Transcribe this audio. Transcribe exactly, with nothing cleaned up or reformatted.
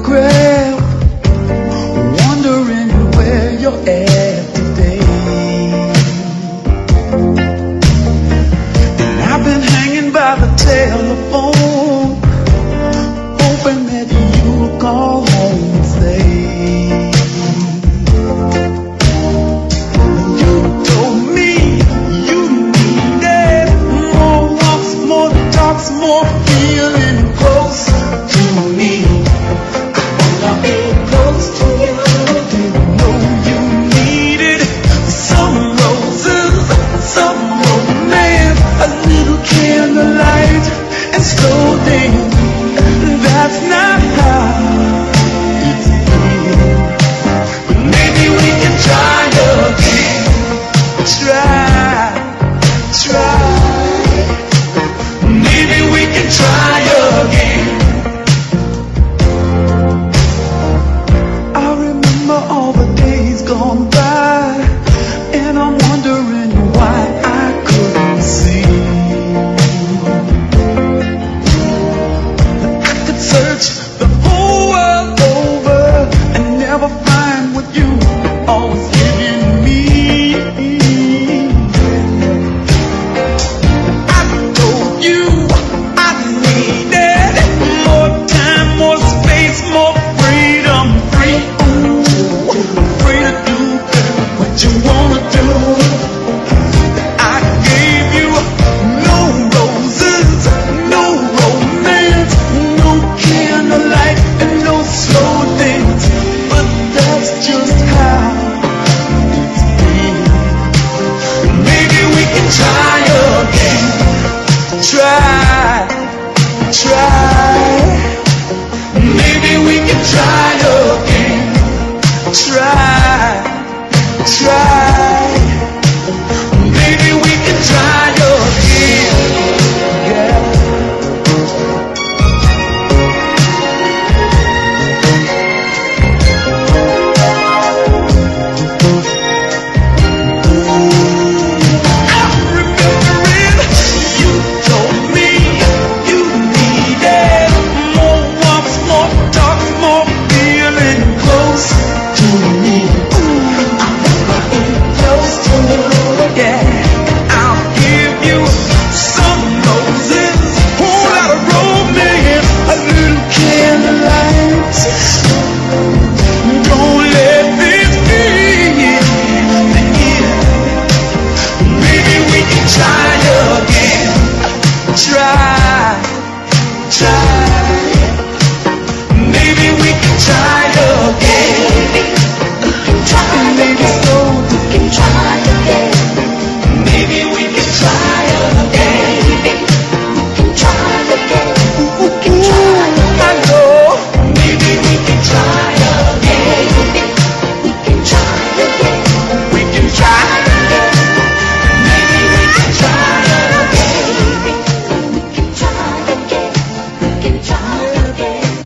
photograph, wondering where you're at today. And I've been hanging by the telephone, hoping that you'll call home and stay. You told me you needed more walks, more talks, more feeling close to me. I wanna be close to you. Didn't know you needed some roses, some romance, a little candlelight and slow dance. That's not how it's been. But maybe we can try again. Try, try. Maybe we can try again. I remember all the days gone by, and I'm wondering why I couldn't see. I could search the whole world over and never find what you always giving me. I told you I needed more time, more space, more freedom, free, ooh, free to do what you wanna do. I gave you no roses, no romance, no candlelight, and no slow dance. But that's just how it's been. Maybe we can try again. Try, try. Maybe we can try